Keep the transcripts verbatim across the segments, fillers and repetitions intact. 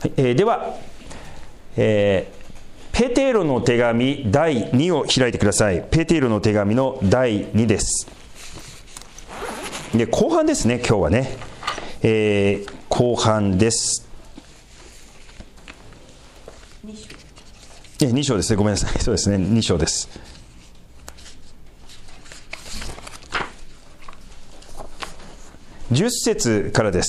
えー、では、えー、ペテロの手紙だいにを開いてください。ペテロの手紙のだいにです。で、後半ですね、今日はね。えー、後半です。に章ですね、ごめんなさい。そうですね、に章です。じゅっ節からです。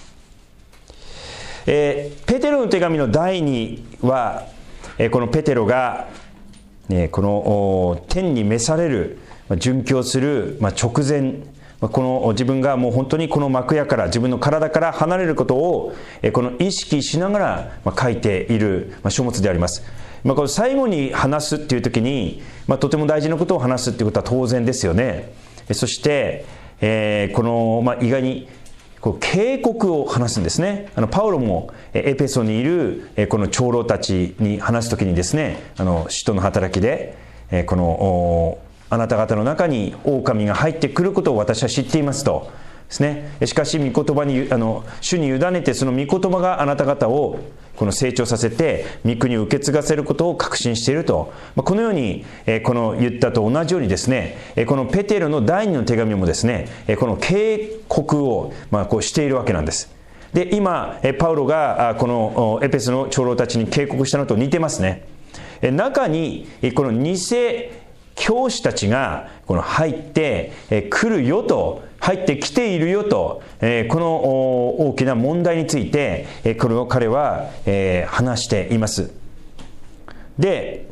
えー、ペテロの手紙のだいには、えー、このペテロが、ね、この天に召される、殉教する、まあ、直前、この自分がもう本当にこの幕屋から自分の体から離れることを、えー、この意識しながら、まあ、書いている、まあ、書物であります。まあ、この最後に話すっていう時に、まあ、とても大事なことを話すっていうことは当然ですよね。そして、えー、この、まあ、意外にこう警告を話すんですね。あのパウロもエペソにいるこの長老たちに話すときにですね、あの使徒の働きで、このあなた方の中に狼が入ってくることを私は知っていますとですね。しかし御言葉にあの主に委ねて、その御言葉があなた方をこの成長させて御国を受け継がせることを確信していると、このようにこの言ったと同じようにですね、このペテロのだいにの手紙もですね、この警告をまあこうしているわけなんです。で、今パウロがこのエペスの長老たちに警告したのと似てますね。中にこの偽教師たちがこの入ってくるよと、入ってきているよと、この大きな問題についてこれを彼は話しています。で、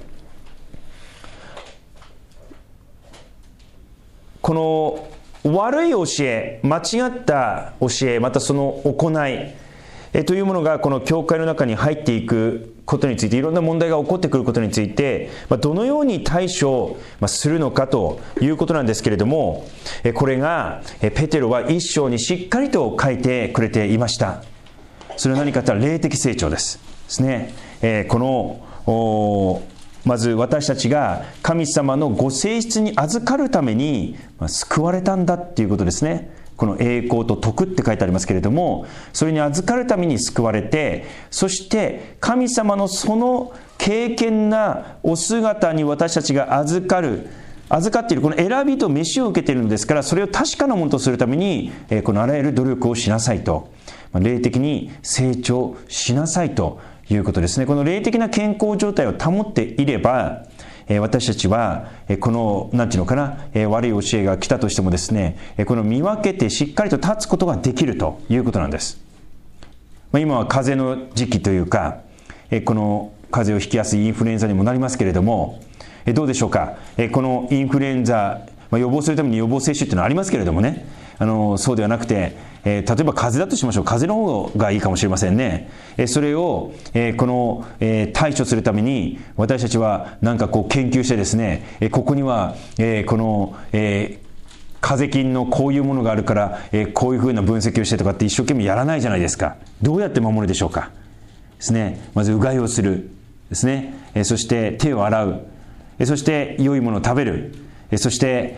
この悪い教え、間違った教え、またその行いというものがこの教会の中に入っていくことについて、いろんな問題が起こってくることについて、どのように対処するのかということなんですけれども、これがペテロは一章にしっかりと書いてくれていました。それは何かというと霊的成長ですですね。このまず私たちが神様のご性質に預かるために救われたんだっていうことですね。この栄光と徳って書いてありますけれども、それに預かるために救われて、そして神様のその敬虔なお姿に私たちが預かる、預かっているこの選びと召しを受けているのですから、それを確かなものとするためにこのあらゆる努力をしなさいと、霊的に成長しなさいということですね。この霊的な健康状態を保っていれば、私たちはこの何ていうのかな、悪い教えが来たとしてもですね、この見分けてしっかりと立つことができるということなんです。今は風邪の時期というか、この風邪をひきやすいインフルエンザにもなりますけれども、どうでしょうか。このインフルエンザ予防するために予防接種というのはありますけれどもね、あのそうではなくて、えー、例えば風邪だとしましょう。風邪の方がいいかもしれませんね。えー、それを、えー、この、えー、対処するために私たちはなんかこう研究してですね、えー、ここには、えー、この、えー、風邪菌のこういうものがあるから、えー、こういうふうな分析をしてとかって一生懸命やらないじゃないですか。どうやって守るでしょうかですね。まずうがいをするですね、えー、そして手を洗う、えー、そして良いものを食べる、えー、そして、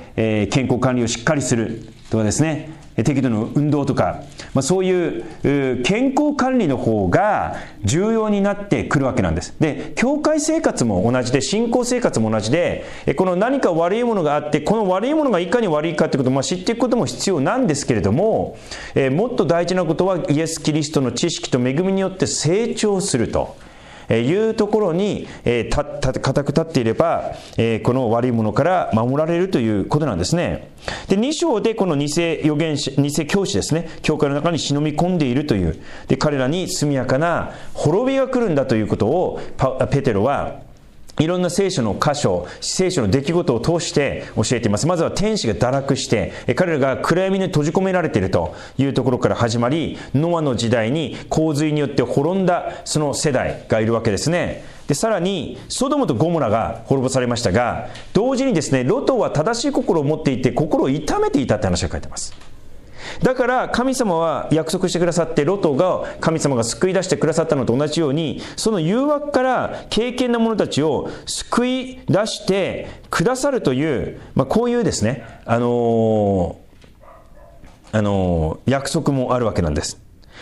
えー、健康管理をしっかりするとかですね、適度な運動とか、まあ、そういう健康管理の方が重要になってくるわけなんです。で、教会生活も同じで、信仰生活も同じで、この何か悪いものがあって、この悪いものがいかに悪いかということをまあ知っていくことも必要なんですけれども、えー、もっと大事なことはイエス・キリストの知識と恵みによって成長するというところに、えー、たた固く立っていれば、えー、この悪いものから守られるということなんですね。で、に章でこの偽預言者、偽教師ですね、教会の中に忍び込んでいるという、で彼らに速やかな滅びが来るんだということをペテロはいろんな聖書の箇所、聖書の出来事を通して教えています。まずは天使が堕落して、彼らが暗闇に閉じ込められているというところから始まり、ノアの時代に洪水によって滅んだその世代がいるわけですね。で、さらにソドムとゴモラが滅ぼされましたが、同時にですね、ロトは正しい心を持っていて心を痛めていたって話が書いてます。だから神様は約束してくださって、ロトが神様が救い出してくださったのと同じように、その誘惑から敬虔な者たちを救い出してくださるという、まあ、こういうですね、あのーあのー、約束もあるわけなんです。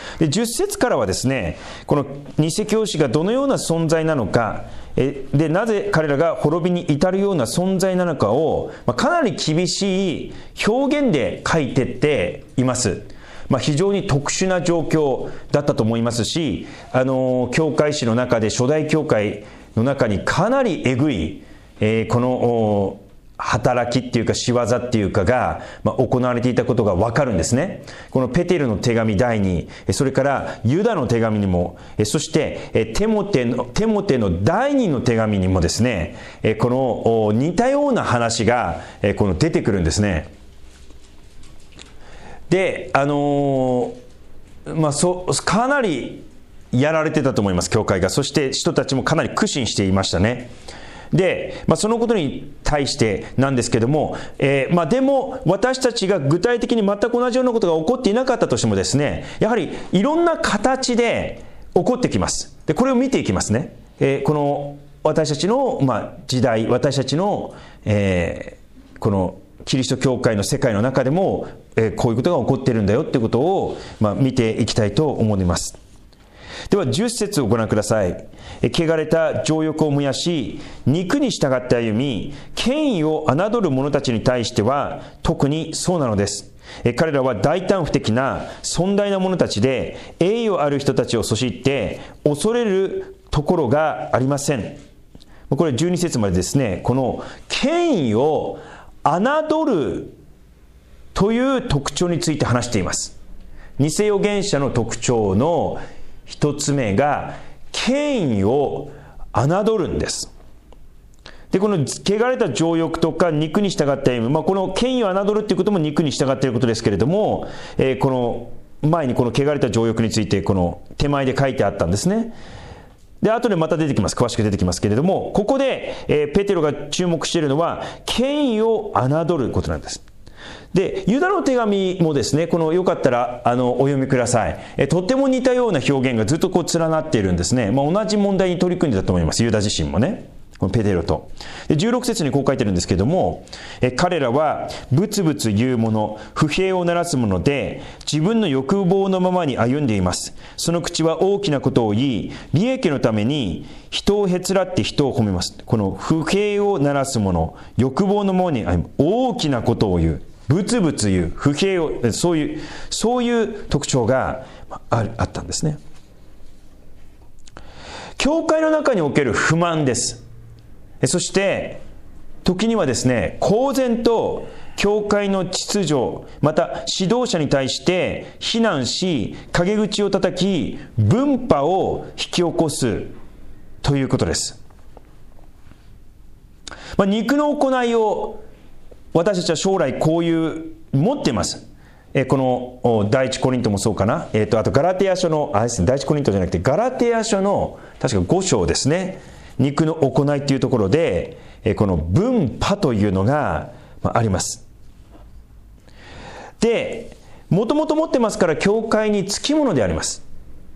でじゅっ節からはですね、この偽教師がどのような存在なのか、えでなぜ彼らが滅びに至るような存在なのかを、まあ、かなり厳しい表現で書いてっています。まあ、非常に特殊な状況だったと思いますし、あの教会史の中で初代教会の中にかなりえぐい、えー、この働きっていうか仕業っていうかが、まあ、行われていたことがわかるんですね。このペテルの手紙だいに、それからユダの手紙にも、そしてテモテのテモテのだいにの手紙にもですね、この似たような話がこの出てくるんですね。で、あのー、まあそかなりやられてたと思います、教会が。そして人たちもかなり苦心していましたね。で、まあ、そのことに対してなんですけども、えーまあ、でも私たちが具体的に全く同じようなことが起こっていなかったとしてもですね、やはりいろんな形で起こってきます。でこれを見ていきますね。えー、この私たちの、まあ、時代、私たちの、えー、このキリスト教会の世界の中でも、えー、こういうことが起こっているんだよっていうことを、まあ、見ていきたいと思います。ではじゅっ節をご覧ください。汚れた情欲を燃やし、肉に従って歩み、権威を侮る者たちに対しては特にそうなのです。彼らは大胆不敵な尊大な者たちで、栄誉ある人たちをそしって恐れるところがありません。これじゅうに節までですね、この権威を侮るという特徴について話しています。偽預言者の特徴の一つ目が権威を侮るんです。でこの汚れた情欲とか肉に従って歩む、まあ、この権威を侮るということも肉に従っていることですけれども、えー、この前にこの汚れた情欲についてこの手前で書いてあったんですね。で後でまた出てきます、詳しく出てきますけれども、ここで、えー、ペテロが注目しているのは権威を侮ることなんです。でユダの手紙もですね、このよかったらあのお読みください。えとっても似たような表現がずっとこう連なっているんですね。まあ、同じ問題に取り組んでたと思います、ユダ自身もね、このペテロと。でじゅうろく節にこう書いてるんですけども、え彼らはブツブツ言う者、不平を鳴らす者で、自分の欲望のままに歩んでいます。その口は大きなことを言い、利益のために人をへつらって人を褒めます。この不平を鳴らす者、欲望のままに歩む、大きなことを言う、ブツブツ言う、不平を、そういうそういう特徴があったんですね。教会の中における不満です。そして時にはですね、公然と教会の秩序、また指導者に対して非難し、陰口を叩き、分派を引き起こすということです。まあ、肉の行いを私たちは将来こういう持っています。えこの第一コリントもそうかな、えー、とあとガラテヤ書のあですね、第一コリントじゃなくてガラテヤ書の確かご章ですね、肉の行いというところで、えこの分派というのがあります。でもともと持ってますから教会につきものであります。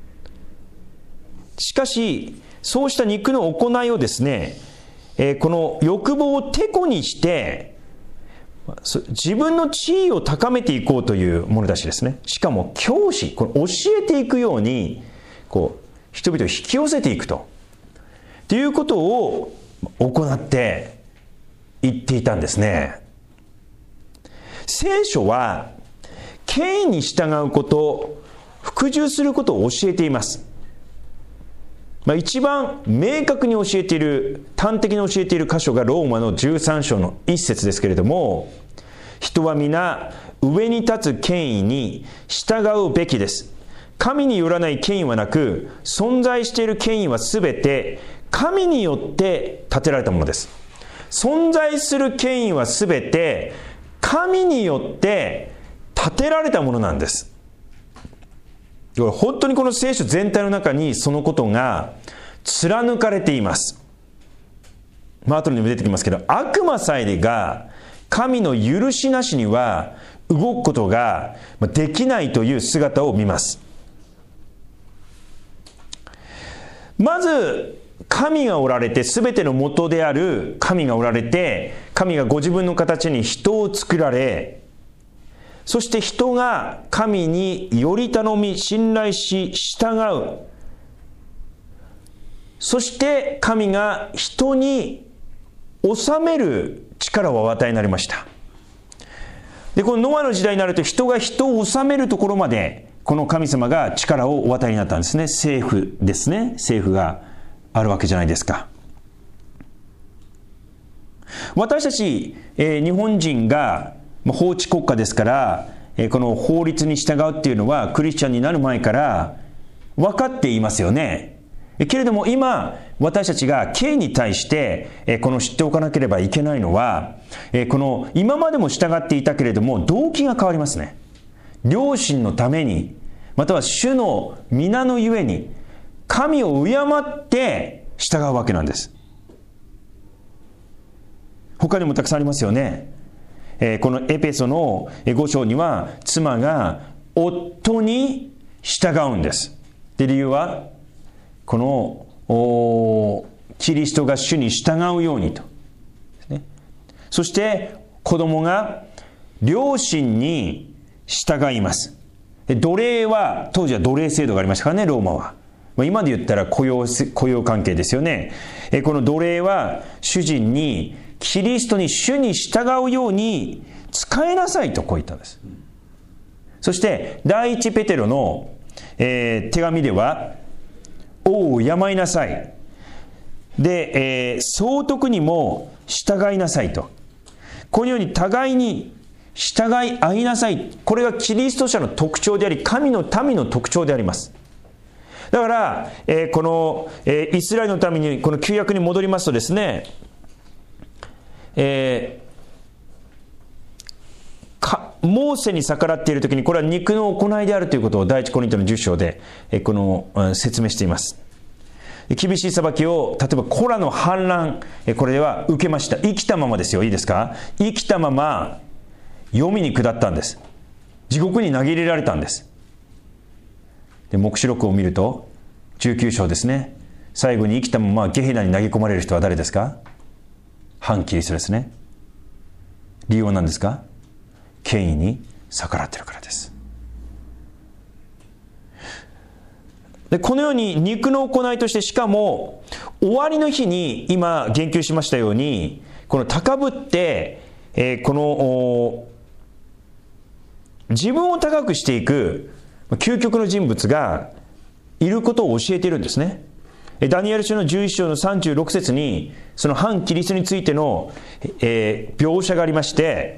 しかしそうした肉の行いをですね、えこの欲望をてこにして自分の地位を高めていこうという者たちですね。しかも教師、この教えていくようにこう人々を引き寄せていくとということを行っていっていたんですね。聖書は権威に従うこと、服従することを教えています。まあ、一番明確に教えている、端的に教えている箇所がローマのじゅうさん章の一節ですけれども、人は皆上に立つ権威に従うべきです。神によらない権威はなく、存在している権威はすべて神によって立てられたものです。存在する権威はすべて神によって立てられたものなんです。本当にこの聖書全体の中にそのことが貫かれています。まあ後にも出てきますけど、悪魔さえが神の許しなしには動くことができないという姿を見ます。まず神がおられて、すべての元である神がおられて、神がご自分の形に人を作られ、 そして人が神により頼み信頼し従う。そして神が人に治める力をお与えになりました。で、このノアの時代になると人が人を治めるところまでこの神様が力をお与えになったんですね。政府ですね。政府があるわけじゃないですか。私たち、えー、日本人が法治国家ですから、えー、この法律に従うっていうのはクリスチャンになる前から分かっていますよね。けれども今私たちが刑に対して、えー、この知っておかなければいけないのは、えー、この今までも従っていたけれども動機が変わりますね。良心のために、または主の皆のゆえに神を敬って従うわけなんです。他にもたくさんありますよね。えー、このエペソのご章には妻が夫に従うんです。で、理由はこのキリストが主に従うようにと、ね、そして子供が両親に従います。奴隷は当時は奴隷制度がありましたからね、ローマは。今で言ったら雇用、雇用関係ですよね。この奴隷は主人にキリストに主に従うように仕えなさいとこう言ったんです。そして第一ペテロの、えー、手紙では王を敬いなさい。で、えー、総督にも従いなさいと。このように互いに従い合いなさい。これがキリスト者の特徴であり、神の民の特徴であります。だから、えー、この、えー、イスラエルのためにこの旧約に戻りますとですね、えー、かモーセに逆らっているときにこれは肉の行いであるということを第一コリントのじゅっ章で、えー、この、うん、説明しています。厳しい裁きを例えばコラの反乱、えー、これでは受けました。生きたままですよ。いいですか。生きたまま黄泉に下ったんです。地獄に投げ入れられたんです。で、黙示録を見るとじゅうきゅう章ですね。最後に生きたままゲヘナに投げ込まれる人は誰ですか。反キリストですね。理由は何ですか。権威に逆らっているからです。で、このように肉の行いとして、しかも終わりの日に今言及しましたように、この高ぶって、えー、この自分を高くしていく究極の人物がいることを教えているんですね。ダニエル書のじゅういち章のさんじゅうろく節にその反キリストについての、えー、描写がありまして、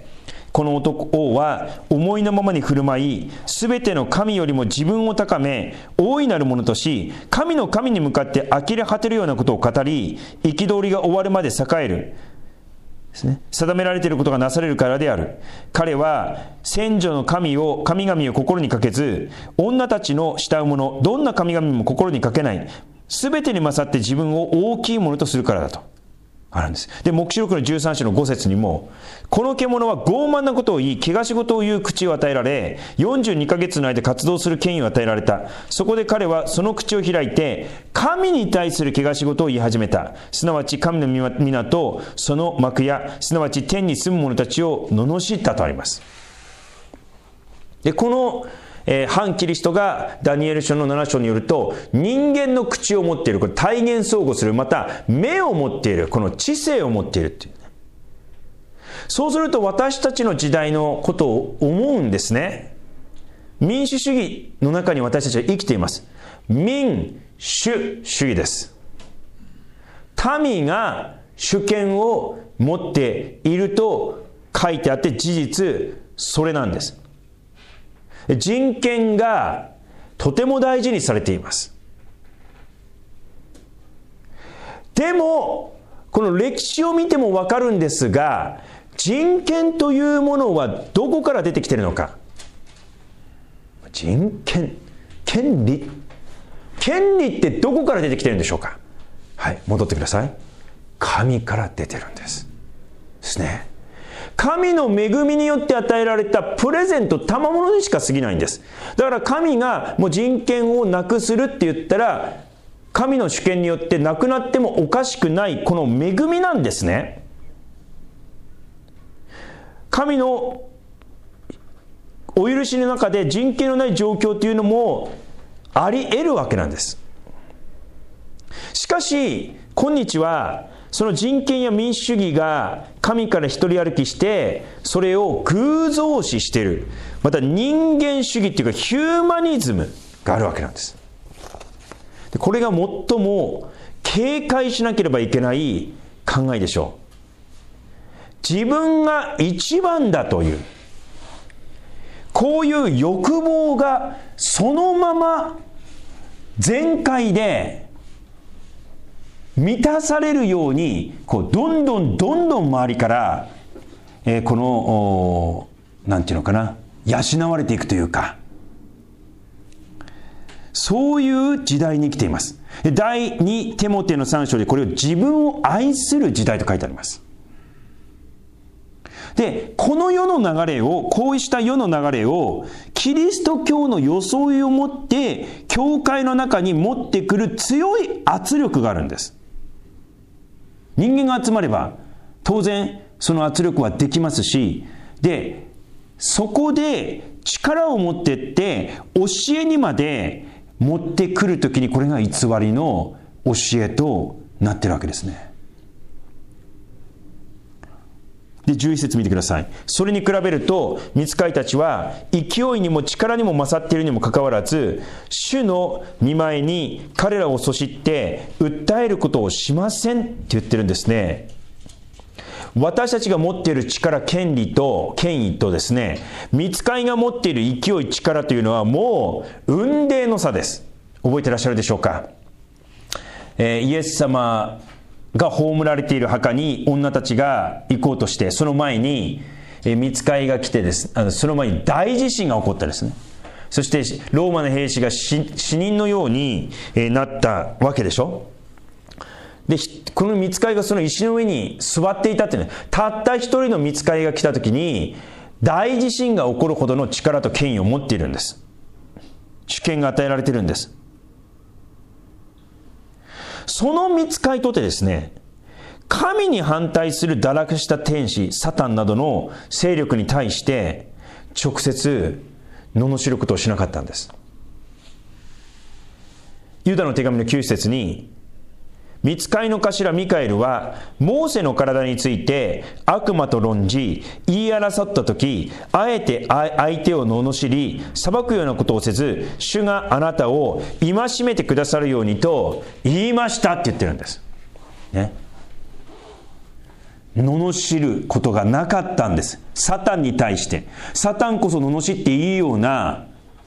この男は思いのままに振る舞い、すべての神よりも自分を高め大いなるものとし、神の神に向かって呆れ果てるようなことを語り、憤りが終わるまで栄えるですね、定められていることがなされるからである。彼は先祖の神を神々を心にかけず、女たちの慕うものどんな神々も心にかけない、すべてに勝って自分を大きいものとするからだとあるんです。で、黙示録のじゅうさん章のご節にも、この獣は傲慢なことを言い、汚し事を言う口を与えられ、よんじゅうにかげつの間活動する権威を与えられた。そこで彼はその口を開いて神に対する汚し事を言い始めた。すなわち神の皆とその幕や、すなわち天に住む者たちを罵ったとあります。で、このえー、反キリストがダニエル書のなな章によると、人間の口を持っている、これ体現相互する、また目を持っている、この知性を持っているっていう、ね、そうすると私たちの時代のことを思うんですね。民主主義の中に私たちは生きています。民主主義です。民が主権を持っていると書いてあって、事実それなんです。人権がとても大事にされています。でもこの歴史を見てもわかるんですが、人権というものはどこから出てきているのか。人権、権利、権利ってどこから出てきているんでしょうか。はい、戻ってください。神から出てるんですですね。神の恵みによって与えられたプレゼント、賜物にしか過ぎないんです。だから神がもう人権をなくするって言ったら、神の主権によってなくなってもおかしくない、この恵みなんですね。神のお許しの中で人権のない状況というのもあり得るわけなんです。しかし今日はその人権や民主主義が神から一人歩きしてそれを偶像視している、また人間主義というかヒューマニズムがあるわけなんです。でこれが最も警戒しなければいけない考えでしょう。自分が一番だというこういう欲望がそのまま全開で満たされるようにこうどんどんどんどん周りから、えー、このなんていうのかな養われていくというか、そういう時代に生きています。第二テモテのさん章でこれを自分を愛する時代と書いてあります。でこの世の流れをこうした世の流れをキリスト教の装いを持って教会の中に持ってくる強い圧力があるんです。人間が集まれば当然その圧力はできますし、でそこで力を持っていって教えにまで持ってくるときにこれが偽りの教えとなっているわけですね。でじゅういち節見てください。それに比べると御使いたちは勢いにも力にも勝っているにもかかわらず主の御前に彼らをそしって訴えることをしませんって言ってるんですね。私たちが持っている力、権利と権威とですね、御使いが持っている勢い、力というのはもう雲泥の差です。覚えてらっしゃるでしょうか。えー、イエス様が葬られている墓に女たちが行こうとして、その前に御使いが来てです、あのその前に大地震が起こったですね。そしてローマの兵士が死人のようになったわけでしょ。でこの御使いがその石の上に座っていたっていうね、たった一人の御使いが来た時に大地震が起こるほどの力と権威を持っているんです。主権が与えられているんです。その御使いとてですね、神に反対する堕落した天使、サタンなどの勢力に対して直接罵ることをしなかったんです。ユダの手紙のきゅう節に、御使いの頭ミカエルはモーセの体について悪魔と論じ言い争った時、あえて相手を罵り裁くようなことをせず、主があなたを戒めてくださるようにと言いましたって言ってるんですね。罵ることがなかったんです。サタンに対して。サタンこそ罵っていいような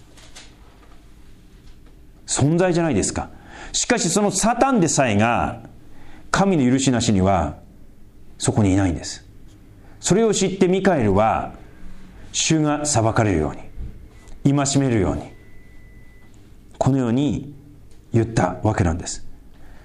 存在じゃないですか。しかしそのサタンでさえが神の許しなしにはそこにいないんです。それを知ってミカエルは主が裁かれるように、戒めるように、このように言ったわけなんです。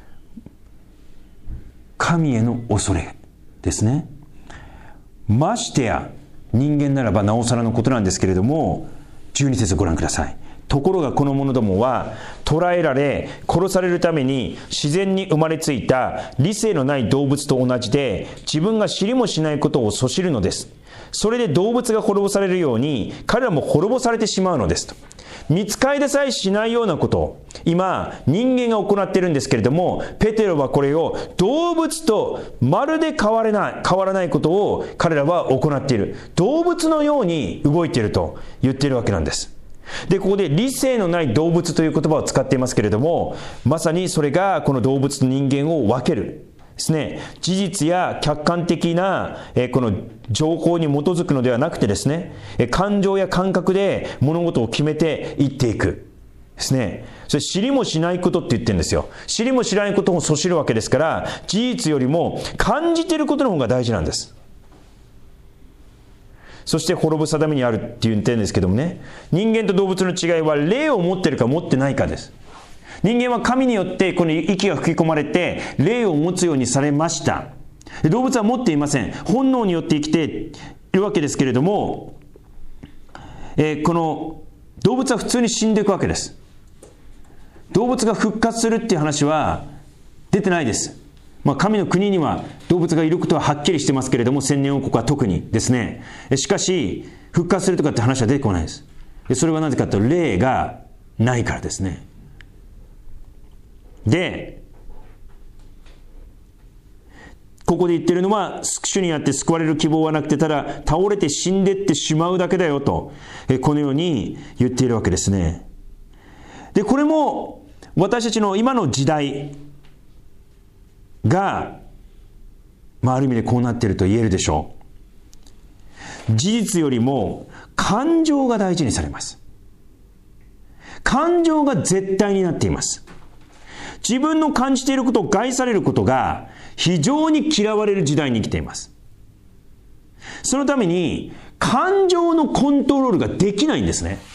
神への恐れですね。ましてや人間ならばなおさらのことなんですけれども、じゅうに節ご覧ください。ところがこの者どもは捕らえられ殺されるために自然に生まれついた理性のない動物と同じで、自分が知りもしないことをそしるのです。それで動物が滅ぼされるように彼らも滅ぼされてしまうのですと。御使いでさえしないようなことを今人間が行っているんですけれども、ペテロはこれを動物とまるで変わらない変わらないことを彼らは行っている。動物のように動いていると言っているわけなんです。でここで理性のない動物という言葉を使っていますけれども、まさにそれがこの動物と人間を分けるですね。事実や客観的なえこの情報に基づくのではなくてですね、感情や感覚で物事を決めていっていくですね。それ知りもしないことって言ってるんですよ。知りもしないことをそしるわけですから、事実よりも感じていることの方が大事なんです。そして滅ぶ定めにあるって言ってるんですけどもね、人間と動物の違いは霊を持っているか持ってないかです。人間は神によってこの息が吹き込まれて霊を持つようにされました。動物は持っていません。本能によって生きているわけですけれども、えー、この動物は普通に死んでいくわけです。動物が復活するっていう話は出てないです。まあ、神の国には動物がいることははっきりしてますけれども、千年王国は特にですね。しかし復活するとかって話は出てこないです。でそれはなぜかというと、霊がないからですね。で、ここで言ってるのは、主にあって救われる希望はなくて、ただ倒れて死んでってしまうだけだよと、このように言っているわけですね。で、これも私たちの今の時代が、まあ、ある意味でこうなっていると言えるでしょう。事実よりも感情が大事にされます。感情が絶対になっています。自分の感じていることを害されることが非常に嫌われる時代に生きています。そのために感情のコントロールができないんですね。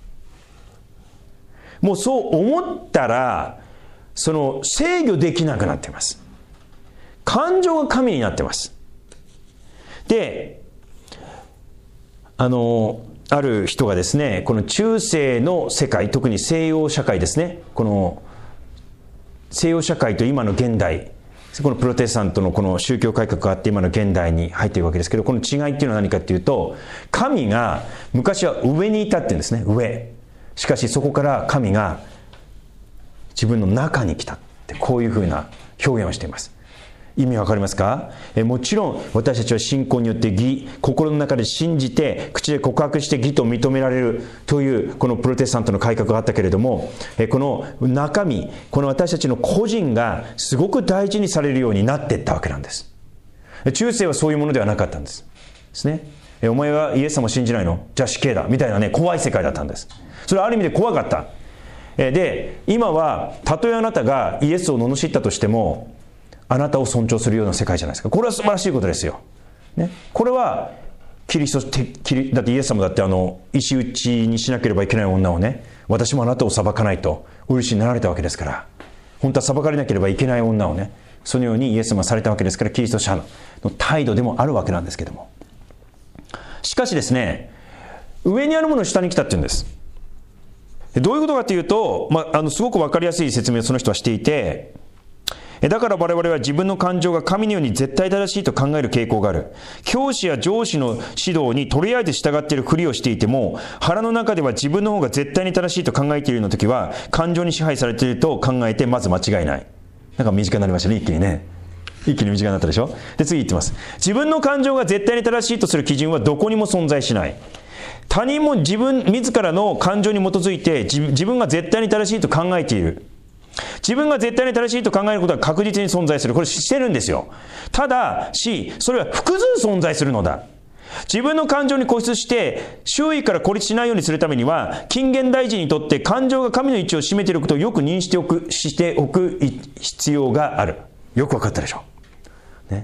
もうそう思ったら、その制御できなくなっています。感情が神になってます。で、あのある人がですね、この中世の世界、特に西洋社会ですね、この西洋社会と今の現代、このプロテスタントのこの宗教改革があって今の現代に入っているわけですけど、この違いっていうのは何かっていうと、神が昔は上にいたっていうんですね、上。しかしそこから神が自分の中に来たって、こういうふうな表現をしています。意味わかりますか？えもちろん私たちは信仰によって義、心の中で信じて口で告白して義と認められるというこのプロテスタントの改革があったけれども、えこの中身、この私たちの個人がすごく大事にされるようになっていったわけなんです。中世はそういうものではなかったんですですね。えお前はイエス様を信じないの？じゃあ死刑だみたいなね、怖い世界だったんです。それはある意味で怖かった。えで今はたとえあなたがイエスを罵ったとしてもあなたを尊重するような世界じゃないですか。これは素晴らしいことですよ。ね、これはキリストキリだってイエス様だってあの石打ちにしなければいけない女をね、私もあなたを裁かないとお許しになられたわけですから、本当は裁かれなければいけない女をね、そのようにイエス様はされたわけですから、キリスト者の態度でもあるわけなんですけども、しかしですね、上にあるものを下に来たっていうんです。どういうことかというと、まあ、あのすごく分かりやすい説明をその人はしていて、だから我々は自分の感情が神のように絶対正しいと考える傾向がある。教師や上司の指導にとりあえず従っているふりをしていても、腹の中では自分の方が絶対に正しいと考えているような時は、感情に支配されていると考えてまず間違いない。なんか短くなりましたね、一気にね。一気に短くなったでしょ。で、次言ってます。自分の感情が絶対に正しいとする基準はどこにも存在しない。他人も自分自らの感情に基づいて 自, 自分が絶対に正しいと考えている。自分が絶対に正しいと考えることは確実に存在する。これしてるんですよ。ただし、それは複数存在するのだ。自分の感情に固執して周囲から孤立しないようにするためには、近現代人にとって感情が神の位置を占めていることをよく認識しておく、しておく必要がある。よくわかったでしょ。ね。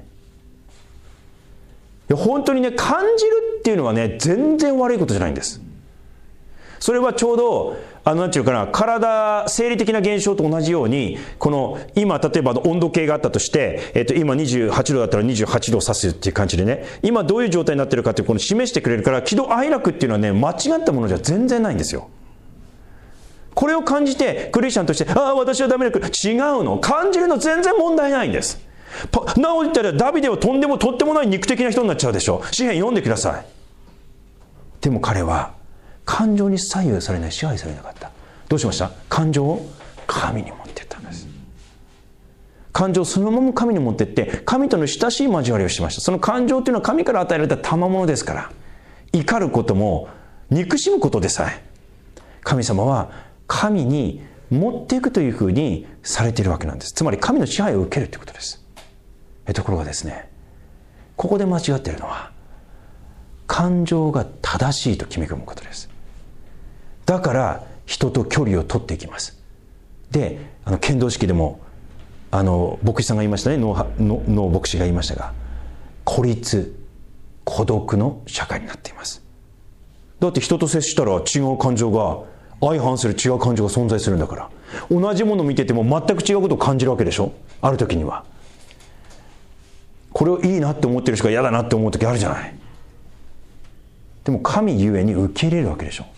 いや本当にね、感じるっていうのはね、全然悪いことじゃないんです。それはちょうど、あの、なんていうかな、体、生理的な現象と同じように、この、今、例えば温度計があったとして、えっと、今にじゅうはちどだったらにじゅうはちどを指すっていう感じでね、今どういう状態になってるかっていうこの示してくれるから、喜怒哀楽っていうのはね、間違ったものじゃ全然ないんですよ。これを感じて、クリスチャンとして、ああ、私はダメだけど、違うの。感じるの全然問題ないんです。なお言ったら、ダビデはとんでもとってもない肉的な人になっちゃうでしょ。詩編読んでください。でも彼は、感情に左右されない、支配されなかった。どうしました？感情を神に持っていったんです。感情をそのまま神に持っていって、神との親しい交わりをしました。その感情というのは神から与えられた賜物ですから、怒ることも憎しむことでさえ、神様は神に持っていくというふうにされているわけなんです。つまり神の支配を受けるということです。えところがですね、ここで間違っているのは、感情が正しいと決め込むことです。だから人と距離を取っていきます。で、あの剣道式でもあの牧師さんが言いましたね、脳脳牧師が言いましたが、孤立孤独の社会になっています。だって人と接したら違う感情が、相反する違う感情が存在するんだから、同じものを見てても全く違うことを感じるわけでしょ。ある時にはこれをいいなって思ってる人が嫌だなって思う時あるじゃない。でも神ゆえに受け入れるわけでしょ。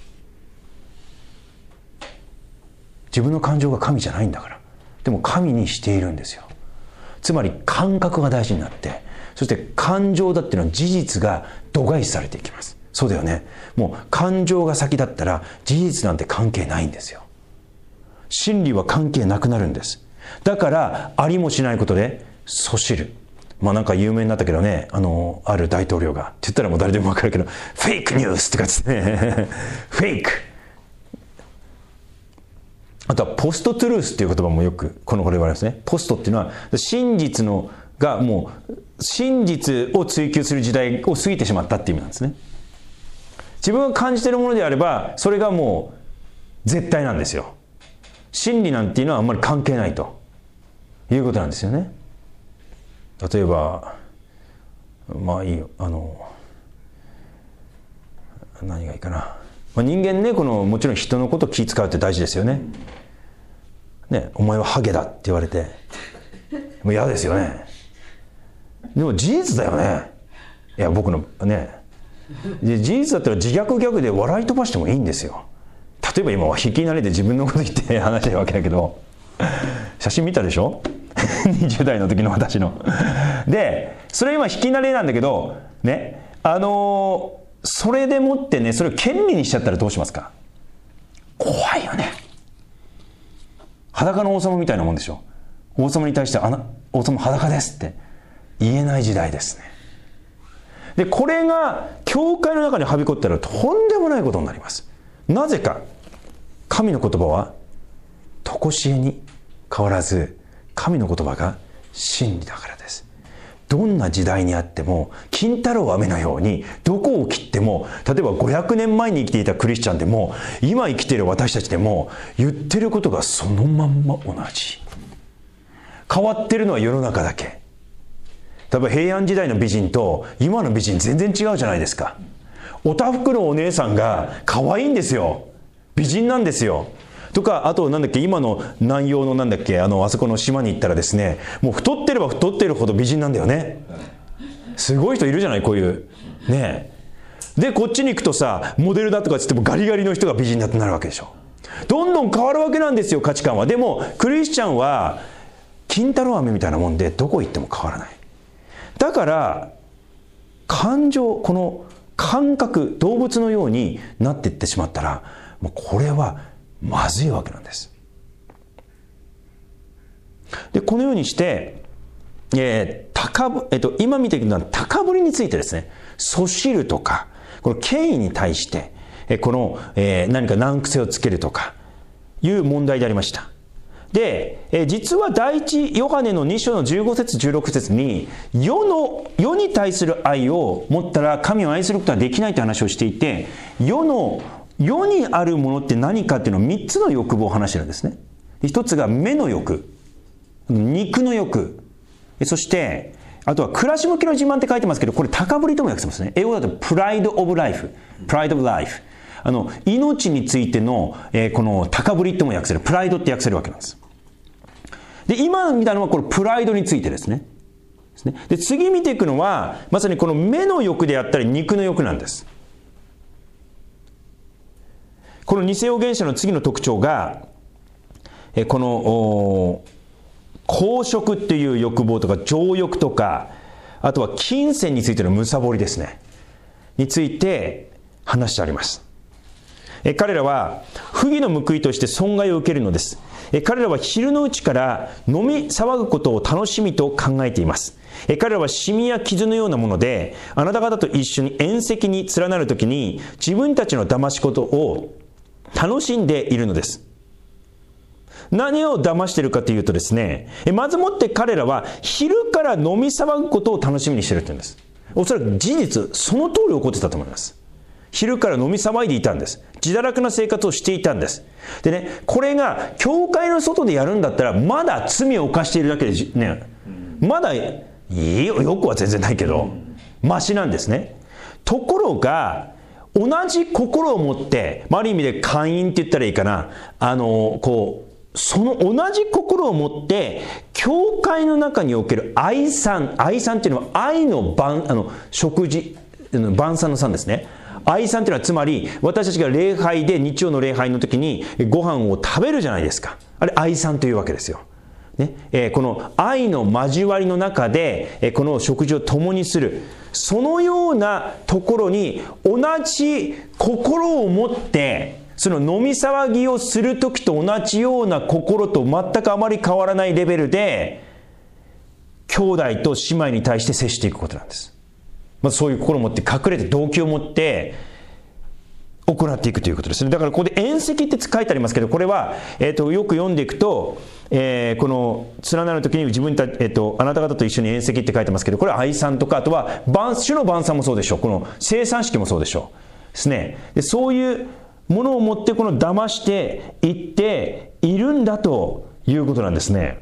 自分の感情が神じゃないんだから。でも神にしているんですよ。つまり感覚が大事になって、そして感情だっていうのは事実が度外視されていきます。 そうだよね。もう感情が先だったら事実なんて関係ないんですよ。真理は関係なくなるんです。だからありもしないことでそしる。まあなんか有名になったけどね、あのある大統領がって言ったらもう誰でもわかるけど、フェイクニュースって感じですね。フェイク。あとはポストトゥルースっていう言葉もよくこの頃言われますね。ポストっていうのは真実のがもう真実を追求する時代を過ぎてしまったっていう意味なんですね。自分が感じているものであればそれがもう絶対なんですよ。真理なんていうのはあんまり関係ないということなんですよね。例えばまあいいよ、あの何がいいかな、まあ、人間ね、このもちろん人のことを気遣うって大事ですよね。ね、お前はハゲだって言われてもう嫌ですよね。でも事実だよね。いや僕のね、事実だったら自虐ギャグで笑い飛ばしてもいいんですよ。例えば今は引き慣れて自分のこと言って話してるわけだけど、写真見たでしょにじゅう代の時の私ので、それ今引き慣れなんだけどね、あのー、それでもってね、それを権利にしちゃったらどうしますか。怖いよね。裸の王様みたいなもんでしょ。王様に対してあな王様裸ですって言えない時代ですね。でこれが教会の中にはびこったらとんでもないことになります。なぜか。神の言葉は常しえに変わらず、神の言葉が真理だからです。どんな時代にあっても金太郎飴のようにどこを切っても、例えばごひゃくねんまえに生きていたクリスチャンでも今生きている私たちでも言ってることがそのまんま同じ。変わってるのは世の中だけ。例えば平安時代の美人と今の美人全然違うじゃないですか。おたふくのお姉さんが可愛いんですよ。美人なんですよ。とか、あとなんだっけ、今の南洋のなんだっけ、あのあそこの島に行ったらですね、もう太ってれば太ってるほど美人なんだよね。すごい人いるじゃない、こういうね。でこっちに行くとさ、モデルだとかつってもガリガリの人が美人だってなるわけでしょ。どんどん変わるわけなんですよ、価値観は。でもクリスチャンは金太郎飴みたいなもんでどこ行っても変わらない。だから感情、この感覚、動物のようになっていってしまったら、もうこれはまずいわけなんです。でこのようにして、えー高ぶえっと、今見ていくのは高ぶりについてですね、そしるとか、この権威に対して、えこの、えー、何か難癖をつけるとかいう問題でありました。で、えー、実は第一ヨハネのに章のじゅうご節じゅうろく節に、世の世に対する愛を持ったら神を愛することはできないという話をしていて、世の世にあるものって何かっていうのをみっつの欲望を話してるんですね。一つが目の欲、肉の欲、そしてあとは暮らし向きの自慢って書いてますけど、これ高ぶりとも訳せますね。英語だとプライドオブライフ、プライドオブライフ、あの命についての、えー、この高ぶりとも訳せる、プライドって訳せるわけなんです。で今見たのはこのプライドについてですね。で次見ていくのはまさにこの目の欲であったり肉の欲なんです。この偽預言者の次の特徴が、えこの公職っていう欲望とか情欲とか、あとは金銭についての貪りですね、について話してあります。え彼らは不義の報いとして損害を受けるのです。え彼らは昼のうちから飲み騒ぐことを楽しみと考えています。え彼らはシミや傷のようなもので、あなた方と一緒に宴席に連なるときに自分たちの騙しことを楽しんでいるのです。何を騙しているかというとですね、まずもって彼らは昼から飲み騒ぐことを楽しみにしているというんです。おそらく事実その通り起こってたと思います。昼から飲み騒いでいたんです。自堕落な生活をしていたんです。でね、これが教会の外でやるんだったらまだ罪を犯しているだけでね、まだいいよ、よくは全然ないけどマシなんですね。ところが同じ心を持って、ある意味で会員って言ったらいいかな、あのこうその同じ心を持って教会の中における愛賛、愛賛っていうのは愛の晩、あの食事、晩餐の賛ですね。愛賛っていうのはつまり私たちが礼拝で、日曜の礼拝の時にご飯を食べるじゃないですか。あれ愛賛というわけですよ。ねえー、この愛の交わりの中で、えー、この食事を共にする、 そのようなところに同じ心を持って、その飲み騒ぎをするときと同じような心と全くあまり変わらないレベルで、兄弟と姉妹に対して接していくことなんです。まずそういう心を持って、隠れて動機を持って行っていくということですね。だからここで宴席って書いてありますけど、これは、えー、とよく読んでいくと、えー、この連なる時に自分た、えー、とあなた方と一緒に宴席って書いてますけど、これは愛餐とか、あとは晩主の晩餐もそうでしょう、この生産式もそうでしょうですね。でそういうものを持ってこの騙していっているんだということなんですね。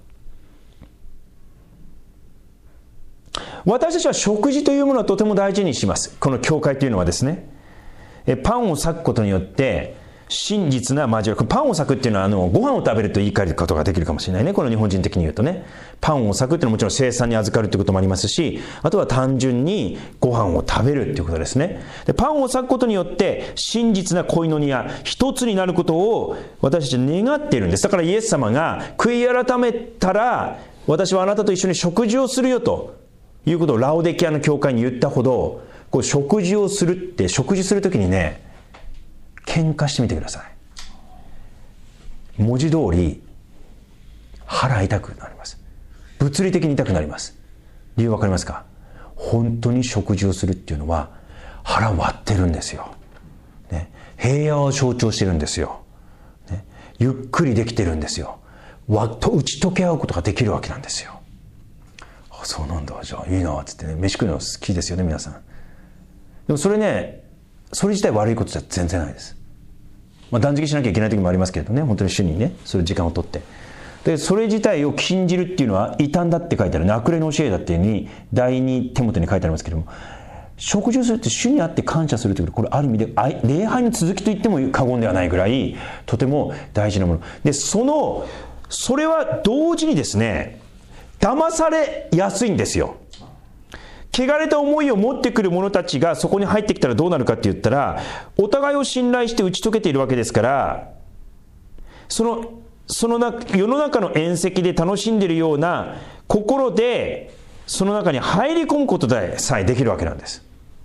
私たちは食事というものをとても大事にします。この教会というのはですね、パンを裂くことによって真実な交わり、パンを裂くっていうのはあのご飯を食べると言い換えることができるかもしれないね。この日本人的に言うとね、パンを裂くっていうのはもちろん生産に預かるということもありますし、あとは単純にご飯を食べるっていうことですね。でパンを裂くことによって真実なコイノニア、一つになることを私たちは願っているんです。だからイエス様が悔い改めたら私はあなたと一緒に食事をするよということをラオデキアの教会に言ったほど、こう食事をするって、食事するときにね、喧嘩してみてください。文字通り腹痛くなります。物理的に痛くなります。理由わかりますか？本当に食事をするっていうのは腹割ってるんですよ、ね、平和を象徴してるんですよ、ね、ゆっくりできてるんですよ。わっと打ち解け合うことができるわけなんですよ。あ、そうなんだ、じゃあいいなっつってね、飯食うの好きですよね皆さん。でもそれね、それ自体悪いことじゃ全然ないです。まあ、断食しなきゃいけない時もありますけれどね、本当に主にね、そういう時間をとって。で、それ自体を禁じるっていうのは異端だって書いてある、悪霊の教えだっていうふうに、第二テモテに書いてありますけれども、食事をするって主にあって感謝するということ、これある意味で礼拝の続きと言っても過言ではないぐらい、とても大事なもの。で、その、それは同時にですね、騙されやすいんですよ。汚れた思いを持ってくる者たちがそこに入ってきたらどうなるかって言ったら、お互いを信頼して打ち解けているわけですから、その、その中、世の中の宴席で楽しんでいるような心で、その中に入り込むことでさえできるわけなんです。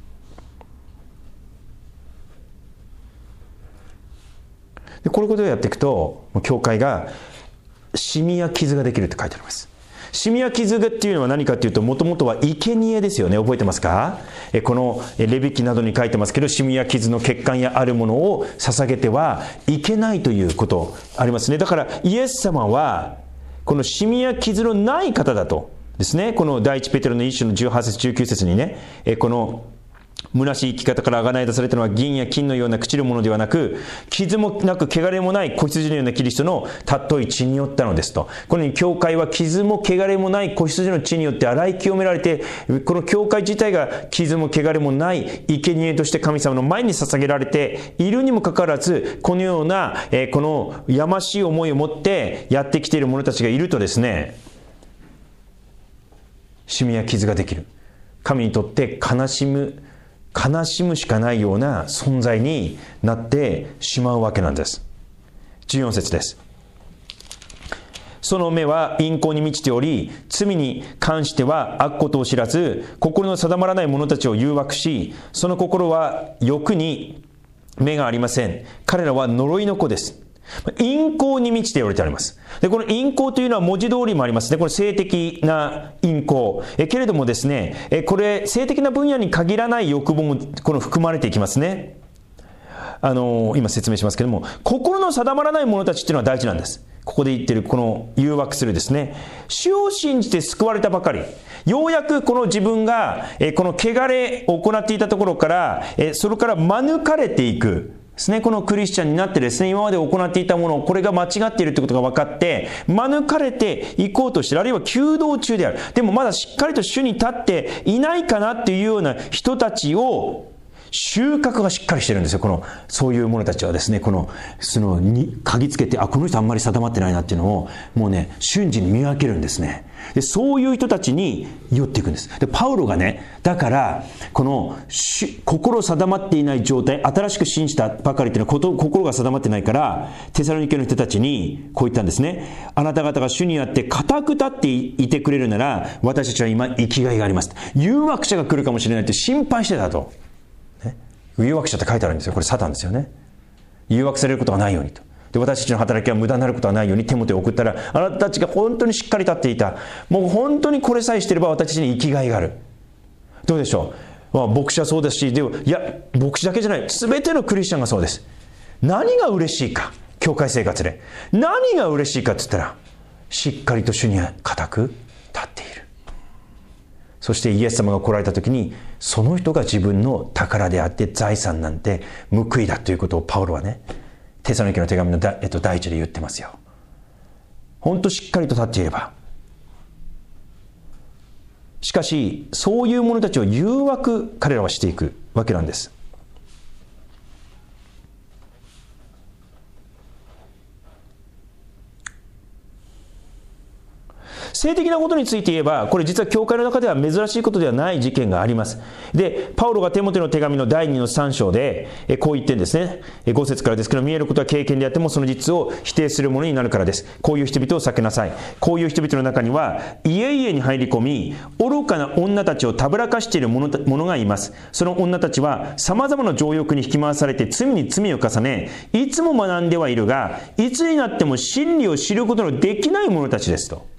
でこういうことをやっていくと、教会がシミや傷ができるって書いてあります。シミや傷っていうのは何かっていうと、もともとは生贄ですよね。覚えてますか？えこのレビ記などに書いてますけど、シミや傷の血管やあるものを捧げてはいけないということありますね。だからイエス様はこのシミや傷のない方だとですね、この第一ペテロの一章のじゅうはち節じゅうきゅう節にね、えこの虚しい生き方から贖い出されたのは銀や金のような朽ちるものではなく、傷もなく汚れもない子羊のようなキリストの尊い血によったのですと。このように教会は傷も汚れもない子羊の血によって洗い清められて、この教会自体が傷も汚れもない生贄として神様の前に捧げられているにもかかわらず、このような、えー、このやましい思いを持ってやってきている者たちがいるとですね、シミや傷ができる。神にとって悲しむ悲しむしかないような存在になってしまうわけなんです。じゅうよん節です。その目は陰行に満ちており、罪に関しては悪ことを知らず、心の定まらない者たちを誘惑し、その心は欲に目がありません。彼らは呪いの子です。陰行に満ちておりとあります。で、この陰行というのは文字通りもありますね。これ性的な陰行。えけれどもですね、えこれ性的な分野に限らない欲望もこの含まれていきますね。あの今説明しますけども、心の定まらない者たちっていうのは大事なんです。ここで言ってるこの誘惑するですね、主を信じて救われたばかり、ようやくこの自分がえこの汚れを行っていたところからえそれから免れていくですね、このクリスチャンになってですね、今まで行っていたものをこれが間違っているということが分かって免れていこうとしている、あるいは求道中である、でもまだしっかりと主に立っていないかなっていうような人たちを収穫がしっかりしてるんですよ。このそういう者たちはですね、このそのに嗅ぎつけて、あ、この人あんまり定まってないなっていうのをもうね、瞬時に見分けるんですね。でそういう人たちに寄っていくんです。でパウロがね、だからこの心定まっていない状態、新しく信じたばかりというのはこと心が定まってないから、テサロニケの人たちにこう言ったんですね。あなた方が主にあって固く立っていてくれるなら、私たちは今生きがいがあります。誘惑者が来るかもしれないって心配してたと、ね、誘惑者って書いてあるんですよ。これサタンですよね。誘惑されることがないようにと。で私たちの働きは無駄になることはないようにテモテを送ったら、あなたたちが本当にしっかり立っていた、もう本当にこれさえしていれば私たちに生きがいがある。どうでしょう。まあ、牧師はそうですし、でもいや牧師だけじゃない、全てのクリスチャンがそうです。何が嬉しいか、教会生活で何が嬉しいかって言ったら、しっかりと主に固く立っている。そしてイエス様が来られた時に、その人が自分の宝であって財産なんて報いだということをパウロはね、テサロニケの手紙のだ、えっと、第一で言ってますよ。本当しっかりと立っていれば。しかしそういう者たちを誘惑、彼らはしていくわけなんです。性的なことについて言えば、これ実は教会の中では珍しいことではない事件があります。で、パウロがテモテの手紙のだいにのさん章でこう言ってるんですね。ご節からですけど、見えることは経験であってもその実を否定するものになるからです。こういう人々を避けなさい。こういう人々の中には家々に入り込み、愚かな女たちをたぶらかしている者がいます。その女たちは様々な情欲に引き回されて罪に罪を重ね、いつも学んではいるが、いつになっても真理を知ることのできない者たちですと。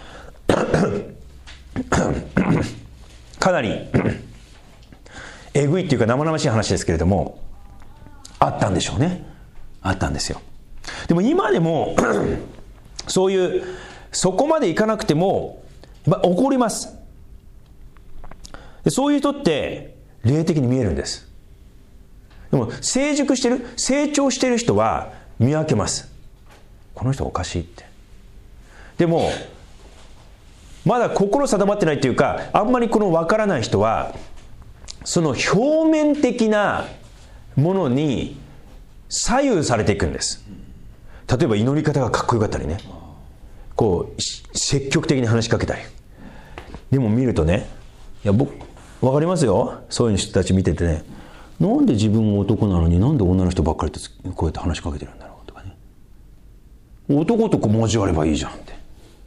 かなりえぐいっていうか生々しい話ですけれども、あったんでしょうね。あったんですよ。でも今でもそういうそこまでいかなくても起こります。でそういう人って霊的に見えるんです。でも成熟してる、成長してる人は見分けます。この人おかしいって。でもまだ心定まってないというか、あんまりこの分からない人はその表面的なものに左右されていくんです。例えば祈り方がかっこよかったりね、こう積極的に話しかけたり。でも見るとね、いや僕分かりますよ、そういう人たち見ててね、なんで自分が男なのになんで女の人ばっかりとこうやって話しかけてるんだろうとかね、男とこう交わればいいじゃんって。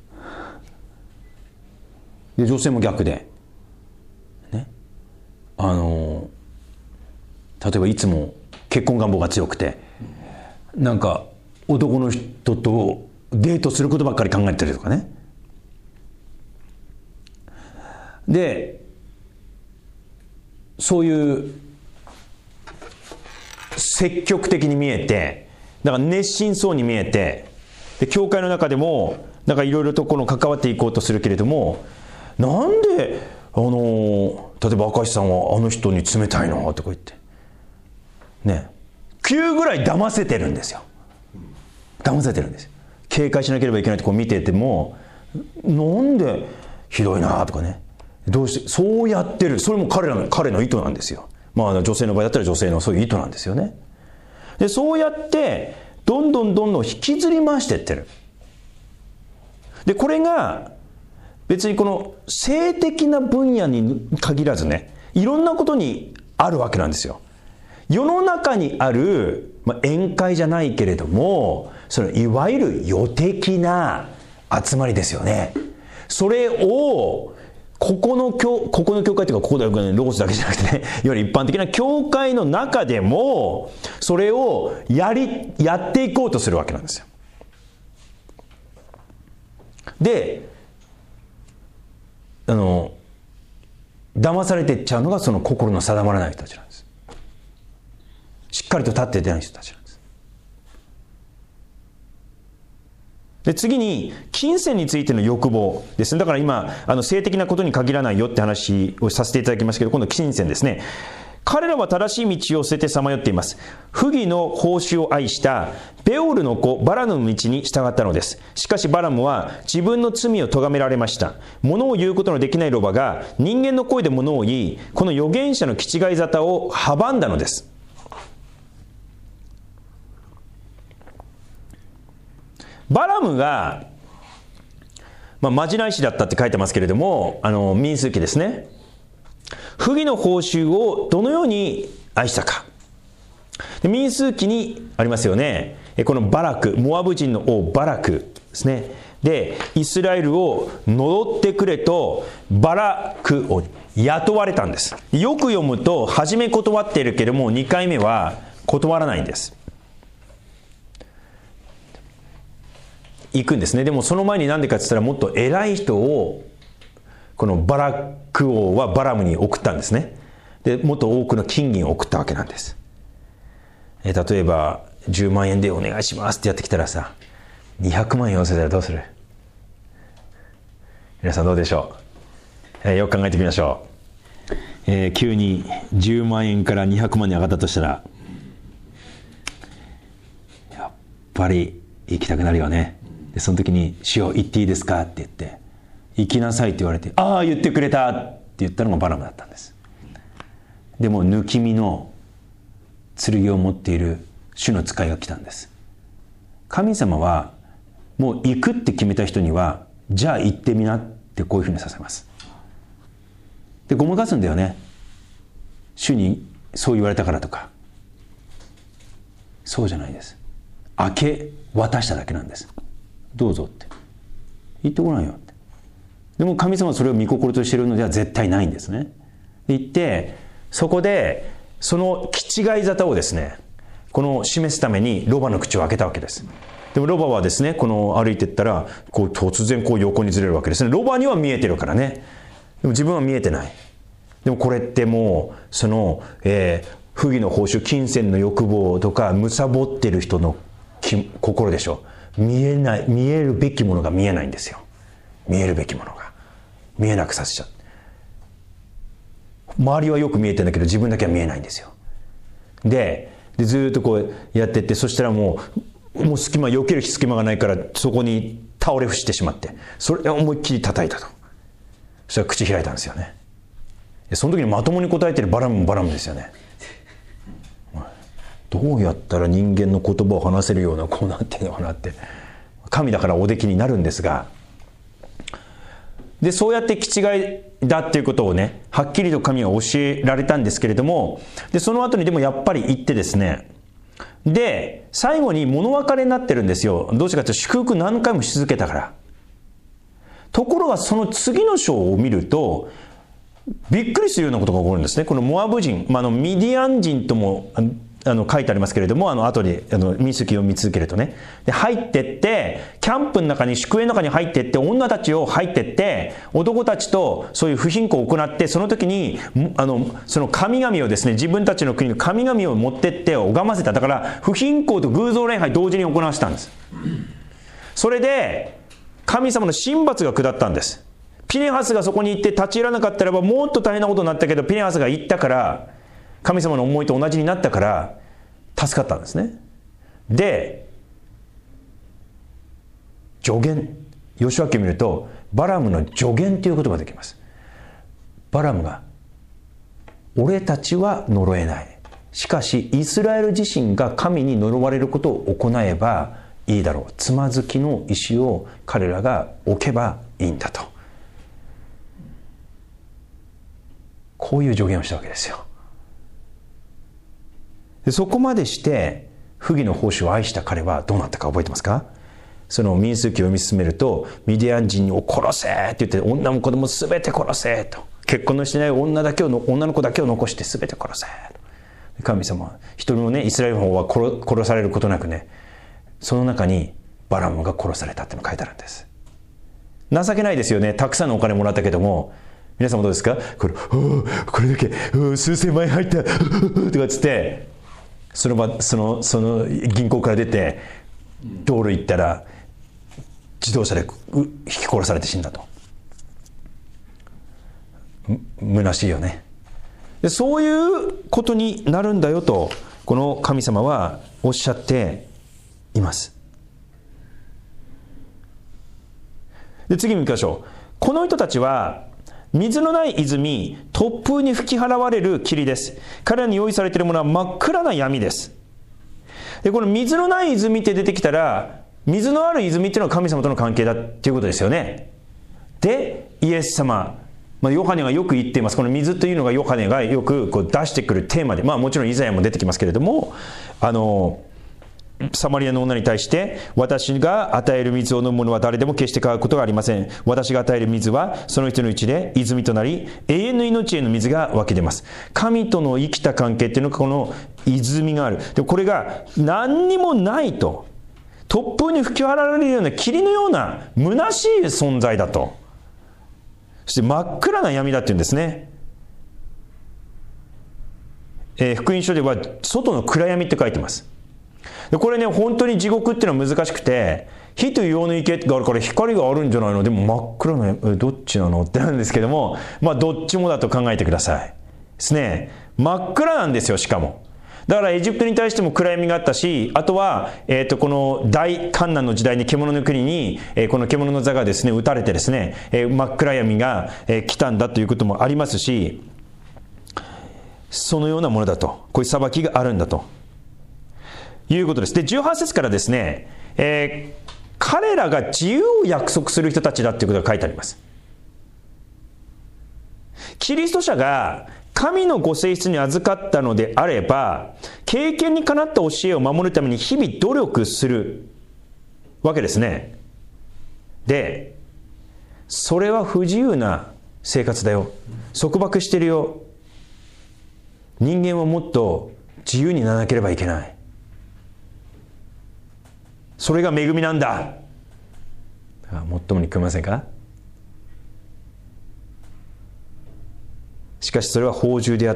で女性も逆でね、あの例えばいつも結婚願望が強くて、なんか男の人とデートすることばっかり考えてるとかね。でそういう積極的に見えて、だから熱心そうに見えて、で教会の中でもなんかいろいろとこの関わっていこうとするけれども、なんであの例えば明石さんはあの人に冷たいのとか言ってね、きゅうぐらい騙せてるんですよ。騙せてるんですよ。警戒しなければいけないとこう見てても、なんでひどいなとかね、どうしてそうやってる、それも彼らの彼の意図なんですよ。まあ女性の場合だったら女性のそういう意図なんですよね。でそうやってどんどんどんどん引きずり回していってる。でこれが別にこの性的な分野に限らずね、いろんなことにあるわけなんですよ。世の中にある、まあ、宴会じゃないけれども、そのいわゆる世的な集まりですよね。それをここの教ここの教会というか、ここでロゴスだけじゃなくてね、いわゆる一般的な教会の中でもそれをやりやっていこうとするわけなんですよ。であの騙されていっちゃうのがその心の定まらない人たちなんです。しっかりと立っていない人たちなんです。で次に金銭についての欲望ですね。だから今あの性的なことに限らないよって話をさせていただきますけど、今度金銭ですね。 彼らは正しい道を捨ててさまよっています。不義の報酬を愛したベオルの子バラムの道に従ったのです。しかしバラムは自分の罪を咎められました。物を言うことのできないロバが人間の声で物を言い、この預言者の気違い沙汰を阻んだのです。バラムが、まあ、まじない師だったって書いてますけれども、あの民数記ですね。不義の報酬をどのように愛したか。で民数記にありますよね。このバラク、モアブ人の王バラクですね。で、イスラエルを呪ってくれとバラクを雇われたんです。よく読むと、初め断っているけれども、にかいめは断らないんです。行くんですね。でもその前に何でかって言ったら、もっと偉い人をこのバラク王はバラムに送ったんですね。でもっと多くの金銀を送ったわけなんです。え例えばじゅうまんえんでお願いしますってやってきたらさ、にひゃくまんえん要請たらどうする？皆さんどうでしょう？えー、よく考えてみましょう。えー、急にじゅうまんえんからにひゃくまんに上がったとしたら、やっぱり行きたくなるよね。でその時に「主よ行っていいですか?」って言って「行きなさい」って言われて「ああ言ってくれた」って言ったのがバラムだったんです。でも抜き身の剣を持っている主の使いが来たんです。神様はもう行くって決めた人にはじゃあ行ってみなってこういうふうにさせます。でごまかすんだよね。主にそう言われたからとか。そうじゃないです。明け渡しただけなんです。どうぞって言ってごらんよって。でも神様はそれを御心としているのでは絶対ないんですね。で言ってそこでその気違い沙汰をですね、この示すためにロバの口を開けたわけです。でもロバはですね、この歩いていったらこう突然こう横にずれるわけですね。ロバには見えてるからね。でも自分は見えてない。でもこれってもうその、えー、不義の報酬、金銭の欲望とか貪ってる人の心でしょ。見えない、見えるべきものが見えないんですよ。見えるべきものが見えなくさせちゃう。周りはよく見えてるんだけど自分だけは見えないんですよ。で、でずっとこうやってって、そしたらもうもう隙間、避ける隙間がないからそこに倒れ伏してしまって、それで思いっきり叩いたと。そしたら口開いたんですよね。その時にまともに答えてるバラムもバラムですよね。どうやったら人間の言葉を話せるようなこうなってるのかなって、神だからおできになるんですが、でそうやって気違いだっていうことをね、はっきりと神は教えられたんですけれども、でその後にでもやっぱり行ってですね、で最後に物別れになってるんですよ。どうしてかというと祝福何回もし続けたから。ところがその次の章を見るとびっくりするようなことが起こるんですね。このモアブ人、まあ、あのミディアン人ともあの書いてありますけれども、あの後であの民数記を見続けるとね、で入ってってキャンプの中に、宿営の中に入ってって女たちを入ってって男たちとそういう不貧困を行って、その時にあのその神々をですね、自分たちの国の神々を持ってって拝ませた。だから不貧困と偶像礼拝同時に行わせたんです。それで神様の神罰が下ったんです。ピネハスがそこに行って立ち入らなかったらばもっと大変なことになったけど、ピネハスが行ったから神様の思いと同じになったから助かったんですね。で助言、ヨシュア記を見るとバラムの助言という言葉ができます。バラムが俺たちは呪えない、しかしイスラエル自身が神に呪われることを行えばいいだろう、つまずきの石を彼らが置けばいいんだと、こういう助言をしたわけですよ。でそこまでして不義の報酬を愛した彼はどうなったか覚えてますか？その民数記を読み進めると、ミディアン人を殺せって言って、女も子供すべて殺せと、結婚のしてない女だけをの女の子だけを残してすべて殺せと。神様は一人のねイスラエルの方は 殺, 殺されることなくね、その中にバラムが殺されたってのが書いてあるんです。情けないですよね。たくさんのお金もらったけども、皆さんもどうですか？これ、これだけ数千万円入ったとかつってその場そのその銀行から出て道路行ったら自動車で引き殺されて死んだと。む虚しいよね。 でそういうことになるんだよと、この神様はおっしゃっています。で次に見ましょう。この人たちは水のない泉、突風に吹き払われる霧です。彼らに用意されているものは真っ暗な闇です。でこの水のない泉って出てきたら、水のある泉っていうのは神様との関係だっていうことですよね。でイエス様、まあ、ヨハネがよく言っています。この水というのがヨハネがよくこう出してくるテーマで、まあもちろんイザヤも出てきますけれども、あのサマリアの女に対して、私が与える水を飲む者は誰でも決して乾くことがありません。私が与える水はその人のうちで泉となり、永遠の命への水が湧き出ます。神との生きた関係っていうのがこの泉がある。でこれが何にもないと、突風に吹き払われるような霧のような虚しい存在だと、そして真っ暗な闇だっていうんですね。えー、福音書では外の暗闇って書いてます。でこれね、本当に地獄っていうのは難しくて、火と硫黄の池があるから光があるんじゃないの、でも真っ暗な、えどっちなのってなんですけども、まあどっちもだと考えてくださいですね。真っ暗なんですよ。しかもだからエジプトに対しても暗闇があったし、あとは、えー、とこの大観難の時代に獣の国に、えー、この獣の座がですね打たれてですね、えー、真っ暗闇が、えー、来たんだということもありますし、そのようなものだと、こういう裁きがあるんだということです。でじゅうはち節からですね、えー、彼らが自由を約束する人たちだということが書いてあります。キリスト者が神のご性質に預かったのであれば、経験にかなった教えを守るために日々努力するわけですね。でそれは不自由な生活だよ、束縛してるよ、人間はもっと自由にならなければいけない、それが恵みなんだ、もっともに聞こえませんか。しかしそれは放縦であって、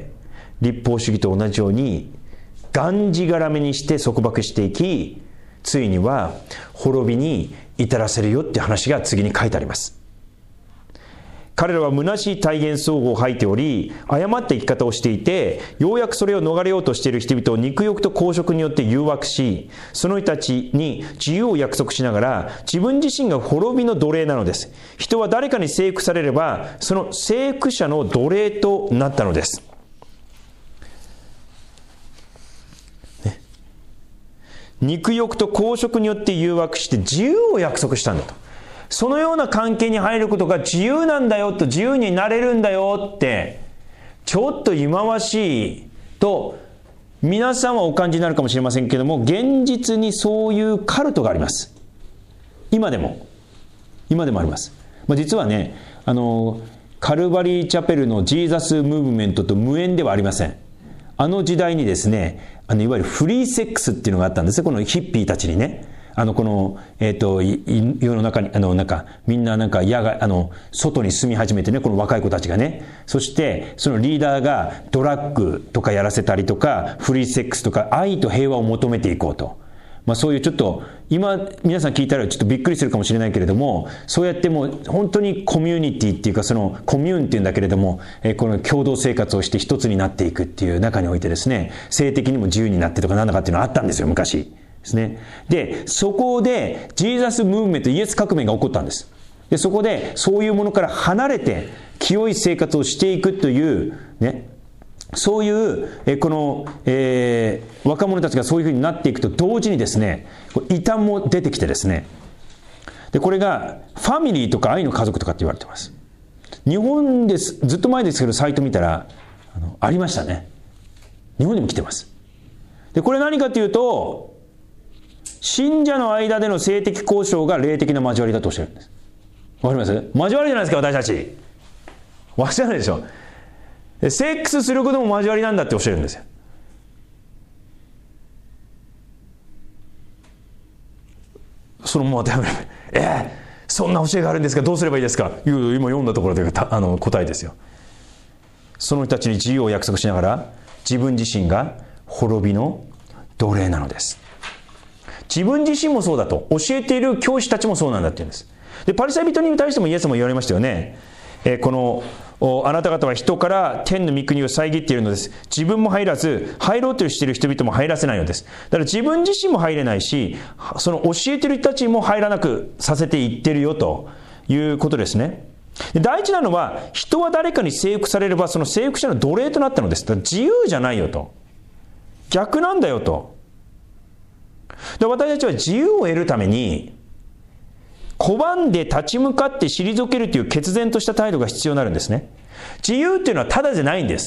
立法主義と同じようにがんじがらめにして束縛していき、ついには滅びに至らせるよって話が次に書いてあります。彼らは虚しい体現相互を吐いており、誤った生き方をしていて、ようやくそれを逃れようとしている人々を肉欲と公職によって誘惑し、その人たちに自由を約束しながら、自分自身が滅びの奴隷なのです。人は誰かに征服されれば、その征服者の奴隷となったのです。ね、肉欲と公職によって誘惑して自由を約束したんだと。そのような関係に入ることが自由なんだよと、自由になれるんだよって、ちょっと忌まわしいと皆さんはお感じになるかもしれませんけども、現実にそういうカルトがあります。今でも今でもあります。まあ、実はね、あのカルバリーチャペルのジーザスムーブメントと無縁ではありません。あの時代にですね、あのいわゆるフリーセックスっていうのがあったんですね。このヒッピーたちにね、あのこのえっ、ー、と世の中にあのなんかみんななんか野外あの外に住み始めてね、この若い子たちがね、そしてそのリーダーがドラッグとかやらせたりとか、フリーセックスとか愛と平和を求めていこうと、まあそういうちょっと今皆さん聞いたらちょっとびっくりするかもしれないけれども、そうやってもう本当にコミュニティっていうか、そのコミューンっていうんだけれども、えー、この共同生活をして一つになっていくっていう中においてですね、性的にも自由になってとかなんだかっていうのがあったんですよ、昔。ですね。で、そこでジーザスムーブメント、イエス革命が起こったんです。で、そこでそういうものから離れて清い生活をしていくというね、そういうえこの、えー、若者たちがそういうふうになっていくと同時にですね、異端も出てきてですね、でこれがファミリーとか愛の家族とかって言われてます。日本です、ずっと前ですけどサイト見たら あのありましたね。日本にも来てます。でこれ何かというと、信者の間での性的交渉が霊的な交わりだとおっしゃるんです。わかります？交わりじゃないですか、私たち。わかんないでしょ。セックスすることも交わりなんだっておっしゃるんですよ。そのまま当てはめる。えー、そんな教えがあるんですか、どうすればいいですか。いう今読んだところであの答えですよ。その人たちに自由を約束しながら、自分自身が滅びの奴隷なのです。自分自身もそうだと教えている教師たちもそうなんだって言うんです。でパリサイ人に対してもイエスも言われましたよね。 えー、このあなた方は人から天の御国を遮っているのです。自分も入らず、入ろうとしている人々も入らせないのです。だから自分自身も入れないし、その教えている人たちも入らなくさせていってるよということですね。大事なのは、人は誰かに征服されればその征服者の奴隷となったのです。だから自由じゃないよと、逆なんだよと。で、私たちは自由を得るために拒んで立ち向かって退けるという決然とした態度が必要になるんですね。自由っていうのはただじゃないんです。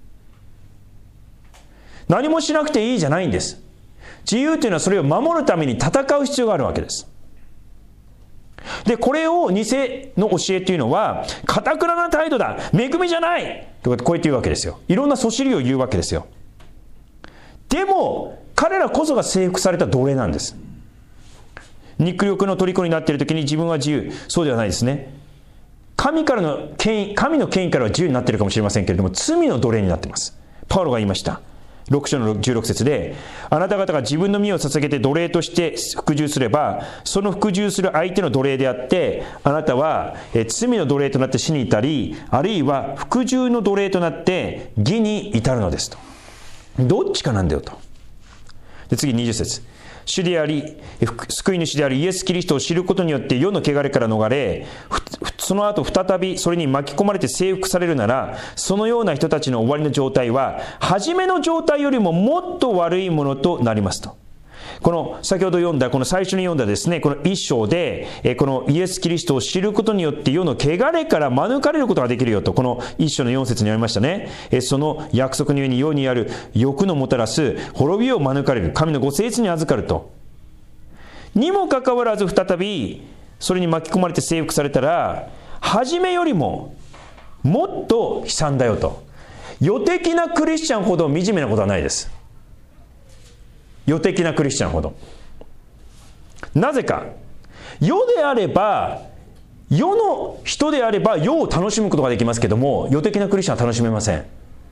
何もしなくていいじゃないんです。自由というのはそれを守るために戦う必要があるわけです。で、これを偽の教えというのは、堅くなな態度だ、恵みじゃないとかこう言って言うわけですよ。いろんなそしりを言うわけですよ。でも彼らこそが征服された奴隷なんです。肉欲の虜になっている時に自分は自由、そうではないですね。神からの権威、神の権威からは自由になっているかもしれませんけれども、罪の奴隷になっています。パウロが言いました。ろく章のじゅうろく節で、あなた方が自分の身を捧げて奴隷として服従すれば、その服従する相手の奴隷であって、あなたはえ罪の奴隷となって死に至り、あるいは服従の奴隷となって義に至るのですと。どっちかなんだよと。で、次にじゅう節。主であり救い主であるイエス・キリストを知ることによって世の汚れから逃れ、その後再びそれに巻き込まれて征服されるなら、そのような人たちの終わりの状態は初めの状態よりももっと悪いものとなりますと。この先ほど読んだこの最初に読んだですね、この一章でこのイエス・キリストを知ることによって世の汚れから免れることができるよと、この一章のよん節にありましたね。その約束の上に世にある欲のもたらす滅びを免れる、神のご聖悦に預かると。にもかかわらず再びそれに巻き込まれて征服されたら、初めよりももっと悲惨だよと。世的なクリスチャンほど惨めなことはないです。世的なクリスチャンほど。なぜか、世であれば、世の人であれば世を楽しむことができますけども、世的なクリスチャンは楽しめません。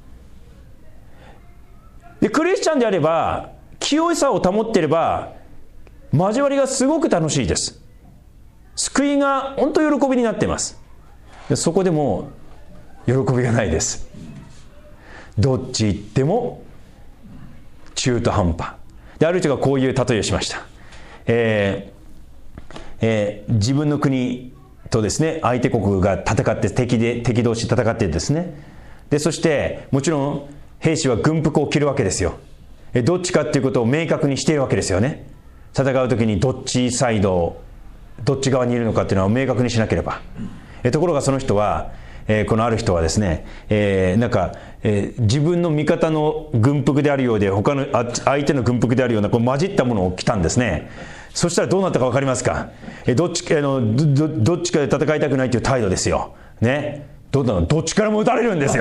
で、クリスチャンであれば清さを保っていれば交わりがすごく楽しいです。救いが本当喜びになっています。で、そこでも喜びがないです。どっち行っても中途半端で、ある人がこういう例えをしました。えーえー、自分の国とですね、相手国が戦って、敵で敵同士戦ってですね、でそしてもちろん兵士は軍服を着るわけですよ。えどっちかっていうことを明確にしているわけですよね。戦う時にどっちサイド、どっち側にいるのかっていうのを明確にしなければ。えところがその人は、えー、このある人はですね、えー、なんか、えー、自分の味方の軍服であるようで、他のあ相手の軍服であるようなこう混じったものを着たんですね。そしたらどうなったか分かりますか。えー、どっちあの ど, どっちかで戦いたくないという態度ですよ。ね、ど, どっちからも撃たれるんですよ。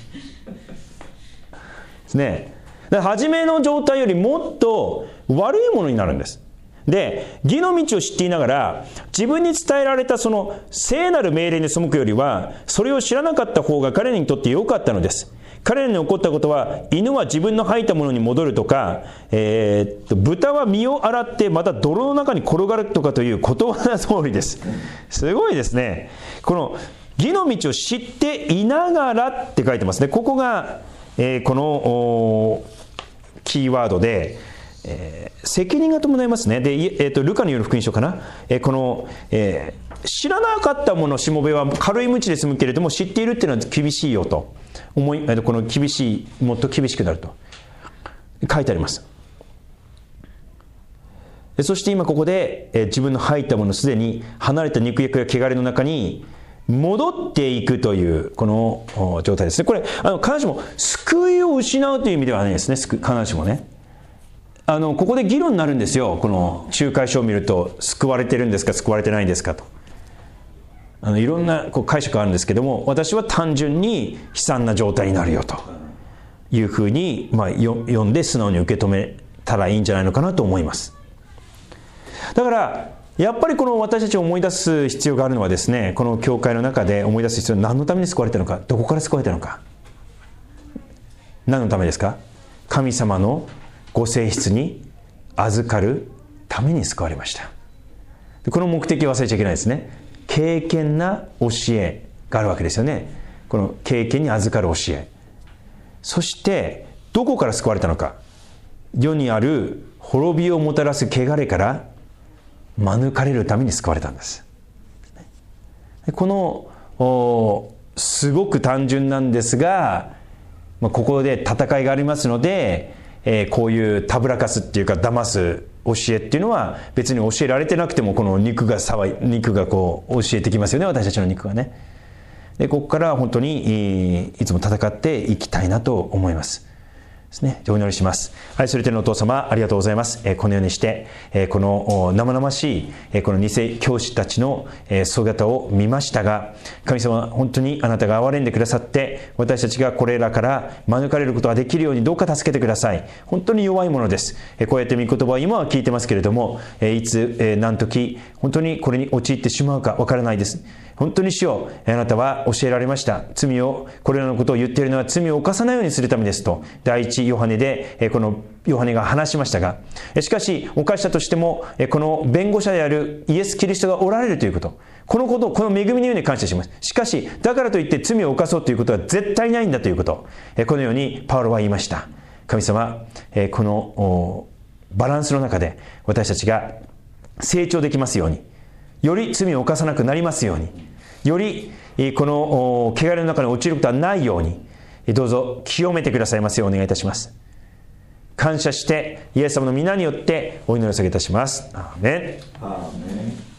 ですね。だから初めの状態よりもっと悪いものになるんです。で、義の道を知っていながら自分に伝えられたその聖なる命令に背くよりは、それを知らなかった方が彼らにとって良かったのです。彼らに起こったことは、犬は自分の吐いたものに戻るとか、えー、っと豚は身を洗ってまた泥の中に転がるとかという言葉の通りです。すごいですね。この義の道を知っていながらって書いてますね。ここが、えー、このキーワードで、えー、責任が伴いますね。で、えー、とルカによる福音書かな、えー、この、えー、知らなかったものしもべは軽い鞭で済むけれども、知っているっていうのは厳しいよと思い、この厳しい、もっと厳しくなると書いてあります。そして今ここで、えー、自分の吐いたものすでに離れた肉欲や汚れの中に戻っていくというこの状態ですね。これあの必ずしも救いを失うという意味ではないですね。必ずしもね、あのここで議論になるんですよ。この仲介書を見ると、救われてるんですか救われてないんですかと、あのいろんなこう解釈があるんですけども、私は単純に悲惨な状態になるよというふうに、まあ、読んで素直に受け止めたらいいんじゃないのかなと思います。だからやっぱりこの私たちを思い出す必要があるのはですね、この教会の中で思い出す必要は、何のために救われたのか、どこから救われたのか、何のためですか。神様のご性質に預かるために救われました。この目的を忘れちゃいけないですね。敬虔な教えがあるわけですよね。この経験に預かる教え。そしてどこから救われたのか。世にある滅びをもたらす汚れから免れるために救われたんです。このすごく単純なんですが、ここで戦いがありますので、えー、こういうたぶらかすっていうか騙す教えっていうのは別に教えられてなくてもこの肉が騒い肉がこう教えてきますよね、私たちの肉がね。でここから本当にいつも戦っていきたいなと思いますですね。お祈りします。愛する天のお父様、ありがとうございます。このようにしてこの生々しいこの偽教師たちの姿を見ましたが、神様、本当にあなたが憐れんでくださって、私たちがこれらから免れることができるようにどうか助けてください。本当に弱いものです。こうやって御言葉は今は聞いてますけれども、いつ何時本当にこれに陥ってしまうかわからないです。本当に主よ、あなたは教えられました。罪を、これらのことを言っているのは罪を犯さないようにするためですと、第一ヨハネで、このヨハネが話しましたが、しかし、犯したとしても、この弁護者であるイエス・キリストがおられるということ、このこと、この恵みのように感謝します。しかし、だからといって罪を犯そうということは絶対ないんだということ、このようにパウロは言いました。神様、このバランスの中で私たちが成長できますように、より罪を犯さなくなりますように、よりこの汚れの中に陥ることはないように、どうぞ清めてくださいますようお願いいたします。感謝してイエス様の皆によってお祈りを下げいたします。アーメン。アーメン。